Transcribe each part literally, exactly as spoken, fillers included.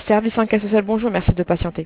Service enquête sociale, bonjour, merci de patienter.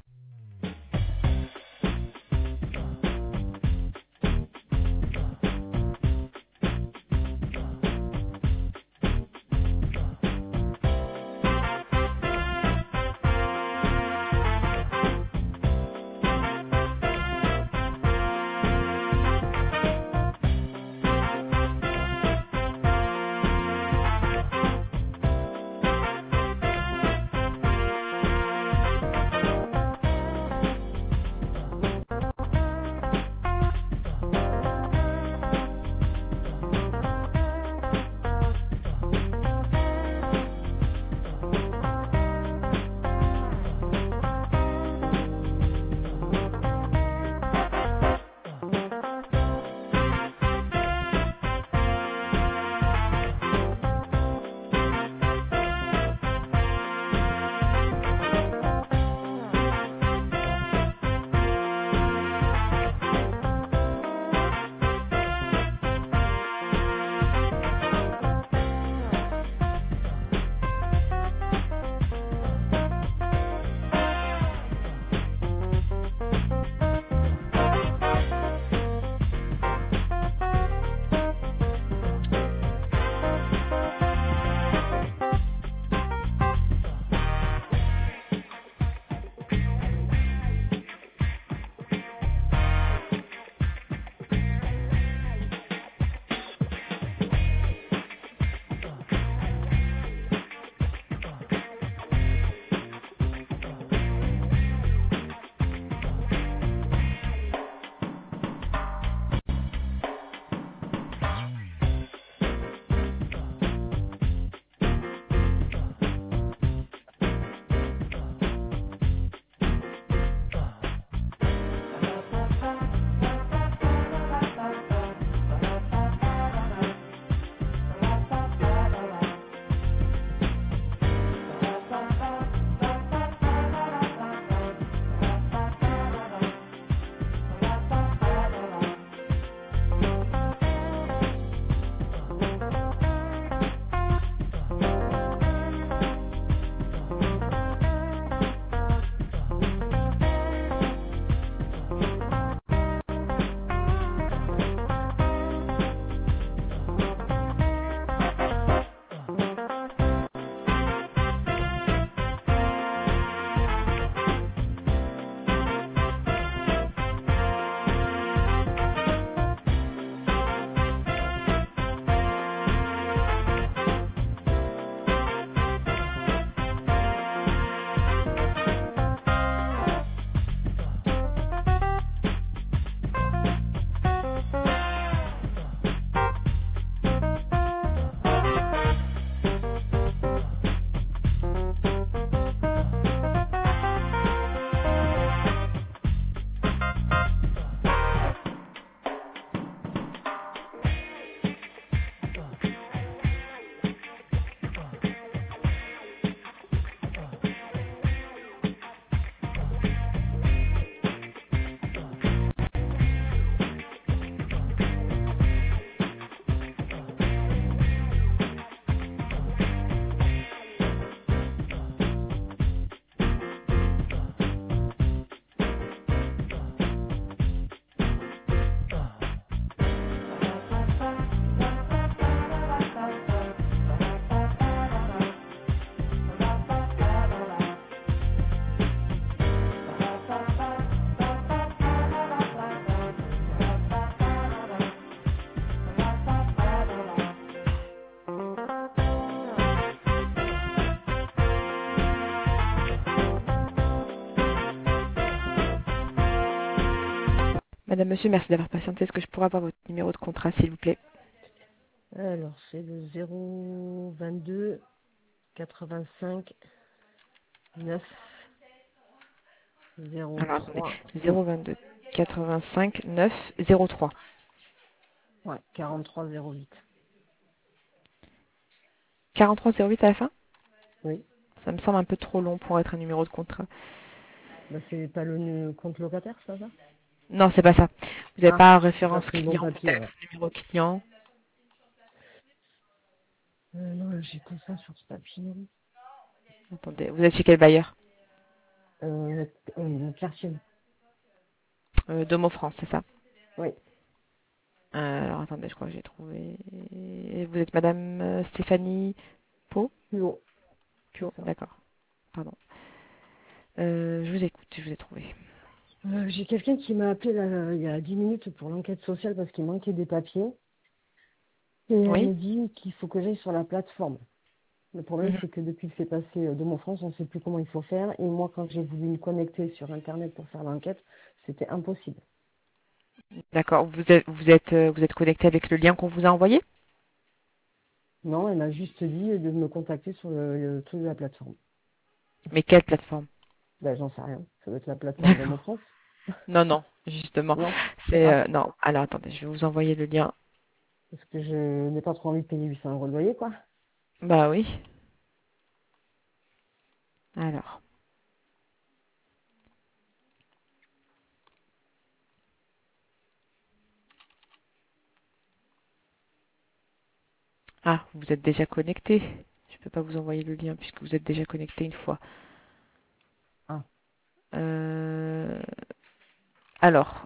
Madame, monsieur, merci d'avoir patienté. Est-ce que je pourrais avoir votre numéro de contrat, s'il vous plaît? Alors, c'est le zéro vingt-deux quatre-vingt-cinq neuf zéro Alors, attendez. trois. zéro vingt-deux quatre-vingt-cinq neuf zéro trois. Ouais, quarante-trois zéro huit. quarante-trois zéro huit à la fin? Oui. Ça me semble un peu trop long pour être un numéro de contrat. Bah, c'est pas le nu- compte locataire, ça va? Non, c'est pas ça. Vous n'avez Ah, pas un j'ai pas référence pris le bon client, papier, peut-être, alors. numéro client. Euh, non, j'ai que ça sur ce papier. Attendez, vous êtes chez quel bailleur? Euh, euh, Clerchier. Euh, Domo France, c'est ça? Oui. Euh, alors attendez, je crois que j'ai trouvé. Vous êtes Madame euh, Stéphanie Pau? Plus haut, c'est Pio, ça. d'accord. Pardon. Euh, je vous écoute, je vous ai trouvé. Euh, j'ai quelqu'un qui m'a appelé là, il y a dix minutes pour l'enquête sociale parce qu'il manquait des papiers. Et elle Oui? me dit qu'il faut que j'aille sur la plateforme. Le problème, Mhm. c'est que depuis que c'est passé euh, de mon France, on ne sait plus comment il faut faire. Et moi, quand j'ai voulu me connecter sur Internet pour faire l'enquête, c'était impossible. D'accord. Vous êtes, vous êtes, euh, vous êtes connecté avec le lien qu'on vous a envoyé? Non, elle m'a juste dit de me contacter sur le, le truc de la plateforme. Mais quelle plateforme? Ben, j'en sais rien. Ça doit être la plateforme de mon D'accord. France. Non, non, justement. Non. C'est Ah, euh, non. Alors attendez, je vais vous envoyer le lien. parce que je n'ai pas trop envie de payer huit cents euros de loyer, quoi. Bah oui. Alors. Ah, vous êtes déjà connecté. Je peux pas vous envoyer le lien puisque vous êtes déjà connecté une fois. Ah, Euh, Alors,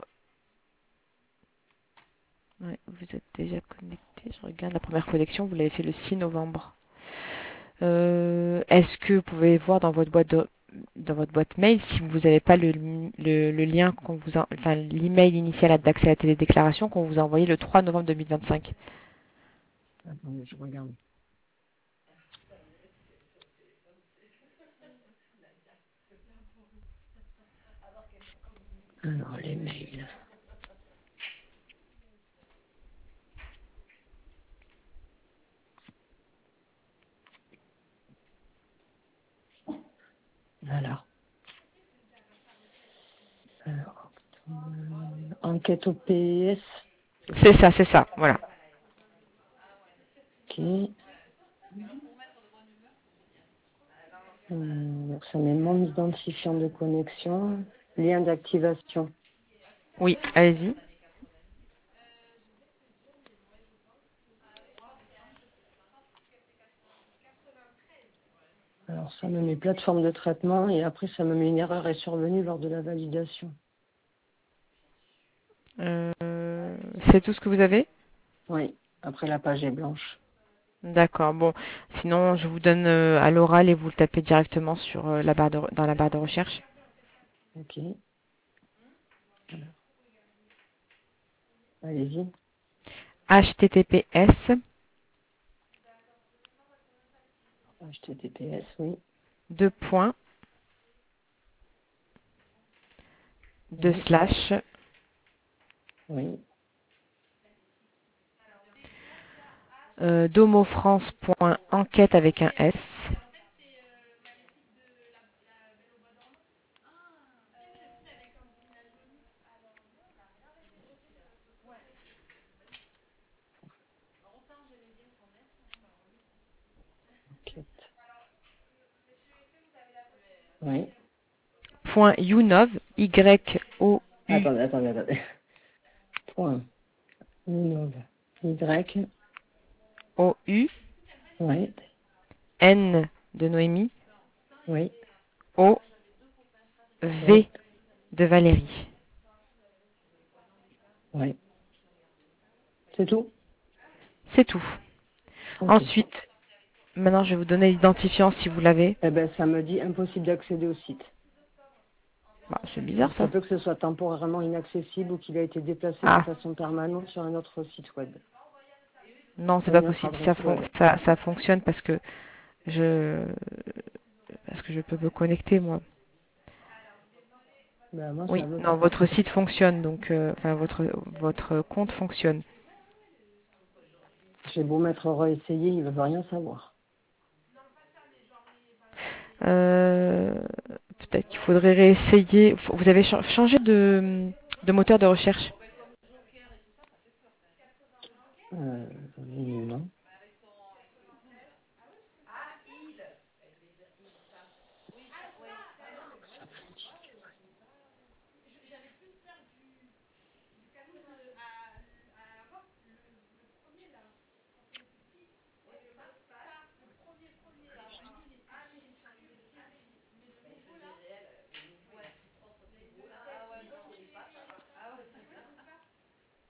ouais, vous êtes déjà connecté. Je regarde la première connexion. Vous l'avez fait le six novembre. Euh, Est-ce que vous pouvez voir dans votre boîte de- dans votre boîte mail si vous n'avez pas le, le, le lien qu'on vous a, enfin l'email initial d'accès à la télédéclaration qu'on vous a envoyé le trois novembre deux mille vingt-cinq. attendez, je regarde. Alors, les mails. Alors, alors euh, enquête au P S, c'est C'est ça? ça, c'est ça. Voilà. Ok. Euh, donc, ça met mon identifiant de connexion, lien d'activation. Oui, allez-y. Alors, ça me met plateforme de traitement et après, ça me met une erreur est survenue lors de la validation. Euh, c'est tout ce que vous avez? Oui, après, la page est blanche. D'accord. Bon, sinon je vous donne euh, à l'oral et vous le tapez directement sur euh, la barre de, re- dans la barre de recherche. Ok, allez-y. H T T P S H T T P S, oui. deux points deux Oui, slash oui. euh, domofrance.enquête avec un S Enquête. Oui. point younov y o u Attendez, attendez, attendez. Point. Innove. Y. o u Oui, N de Noémie oui, O oui, V de Valérie. oui. C'est tout? C'est tout. Ok. Ensuite, maintenant je vais vous donner l'identifiant si vous l'avez. Eh ben, ça me dit impossible d'accéder au site. Bah, c'est Il bizarre se ça. peut que ce soit temporairement inaccessible ou qu'il a été déplacé de Ah, façon permanente sur un autre site web, non, c'est sur pas une autre possible. Ça, adresse fon- web. ça, ça fonctionne parce que je parce que je peux me connecter moi. Ben, moi, ça Oui, veut non, pas. votre site fonctionne donc euh, enfin votre votre compte fonctionne. J'ai beau mettre réessayer, il ne veut rien savoir. Euh, Peut-être qu'il faudrait réessayer. Vous avez cha- changé de, de moteur de recherche? Euh, non.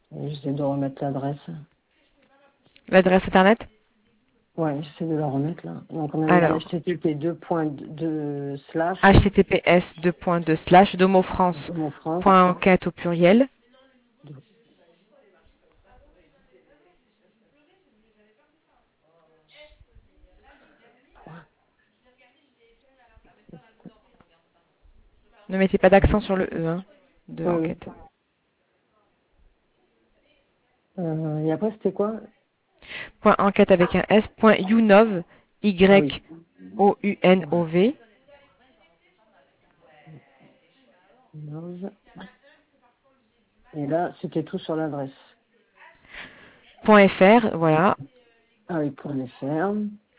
J'essaie de remettre l'adresse. L'adresse internet? Ouais, j'essaie de la remettre là. Donc on a mis Alors, H T T P deux points deux slash https deux point deux slash domofrance mon France. point enquête au pluriel. Ne mettez pas d'accent sur le E, hein, de Oui, oui. enquête. Euh, et après c'était quoi? Point enquête avec un S, point younov, Ah oui. Y-O-U-N-O-V, Love. Et là, c'était tout sur l'adresse. point fr, voilà. Ah oui, pour les faire.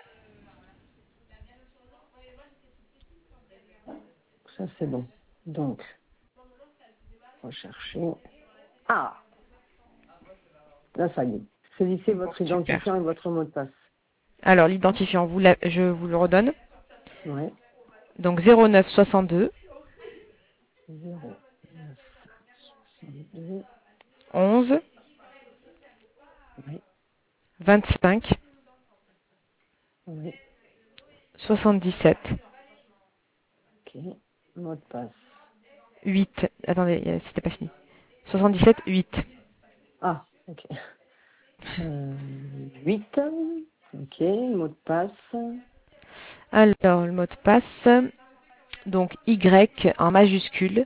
Ça c'est bon. Donc, rechercher. Ah, là ça y est. Saisissez Bon, votre super. identifiant et votre mot de passe. Alors, l'identifiant, vous la- je vous le redonne. Ouais. Donc, zéro neuf soixante-deux, zéro neuf soixante-deux. onze, Oui, vingt-cinq, oui. soixante-dix-sept, Ok. Mot de passe. huit. Attendez, euh, c'était pas fini. soixante-dix-sept, huit. Ah, ok. Euh, huit. Ok, mot de passe. Alors, le mot de passe, donc Y en majuscule,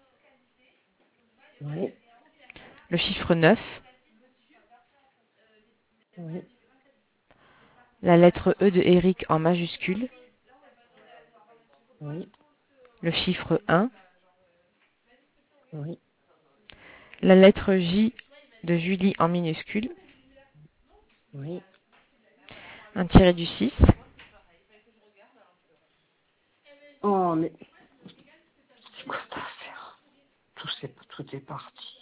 Oui, le chiffre neuf, oui, la lettre E de Eric en majuscule, oui, le chiffre un, oui, la lettre J de Julie en minuscule, oui. un tiré du six, Oh, mais c'est quoi cette affaire? Tout, c'est, tout est parti.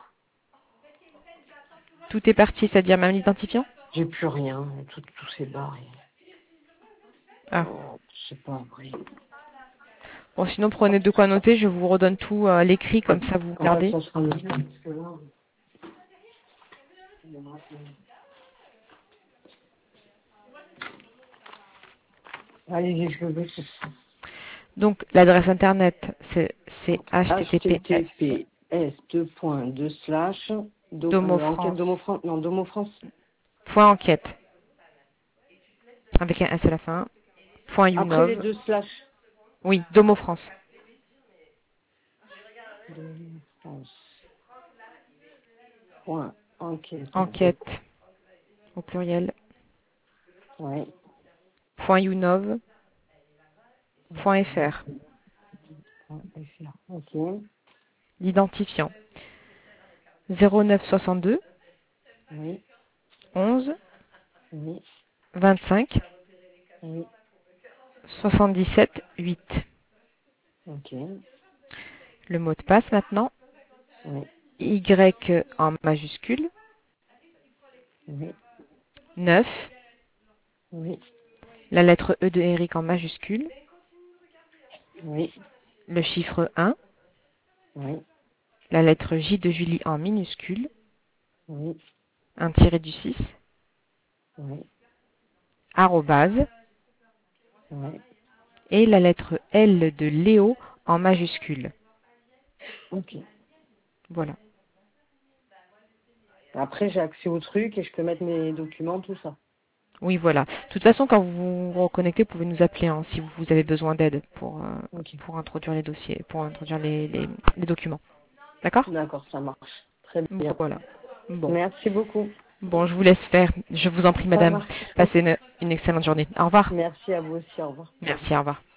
tout est parti, c'est-à-dire même l'identifiant? J'ai plus rien. Tout, tout s'est barré. Ah. Oh, c'est pas vrai. Bon, sinon prenez de quoi noter, je vous redonne tout à l'écrit, comme ça vous Ouais, gardez. ça sera le mieux, parce que là, allez-y, je veux que Donc l'adresse internet, c'est c'est https https deux point deux slash do, euh, enquête domofrance Domofrance. Non, Domofrance. point enquête avec un S à la fin, point Après les younov, deux slash. oui, domofrance, Domofrance. Point enquête. enquête au pluriel, Ouais. point younov, point fr, Point fr. Ok. l'identifiant zéro neuf soixante-deux, Oui. onze, Oui. vingt-cinq, Oui. soixante-dix-sept, huit. Ok. Le mot de passe maintenant, Oui. Y en majuscule, Oui. neuf, Oui. la lettre E de Eric en majuscule, Oui. le chiffre un, Oui. la lettre J de Julie en minuscule, Oui. un tiré du six, Oui. arrobase, Oui. et la lettre L de Léo en majuscule. Ok. Voilà. Après, j'ai accès au truc et je peux mettre mes documents, tout ça. Oui, voilà. De toute façon, quand vous vous reconnectez, vous pouvez nous appeler hein, si vous avez besoin d'aide pour, euh, Ok. pour introduire les dossiers, pour introduire les, les, les documents. D'accord? D'accord, ça marche. Très bien. Voilà. Bon. Merci beaucoup. Bon, je vous laisse faire. Je vous en prie, Ça madame. marche. Passez une, une excellente journée. Au revoir. Merci à vous aussi. Au revoir. Merci, au revoir.